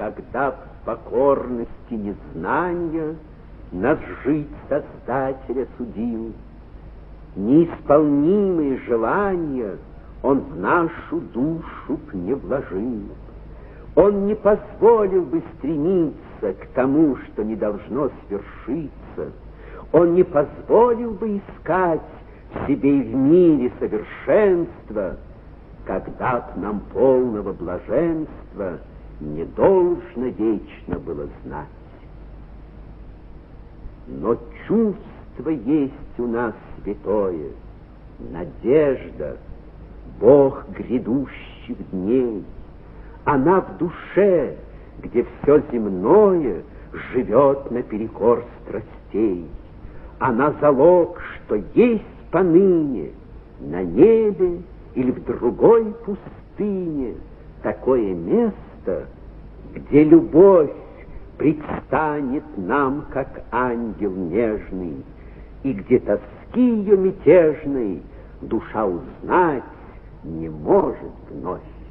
когда в покорности незнания нас жить Создателя судил, неисполнимые желания Он в нашу душу б не вложил. Он не позволил бы стремиться к тому, что не должно свершиться. Он не позволил бы искать в себе и в мире совершенства, когда б нам полного блаженства не должно вечно было знать. Но чувство есть у нас святое, надежда, Бог грядущих дней. Она в душе, где все земное живет наперекор страстей. Она залог, что есть поныне на небе или в другой пустыне такое место, где любовь предстанет нам, как ангел нежный, и где тоски ее мятежной душа узнать не может вновь.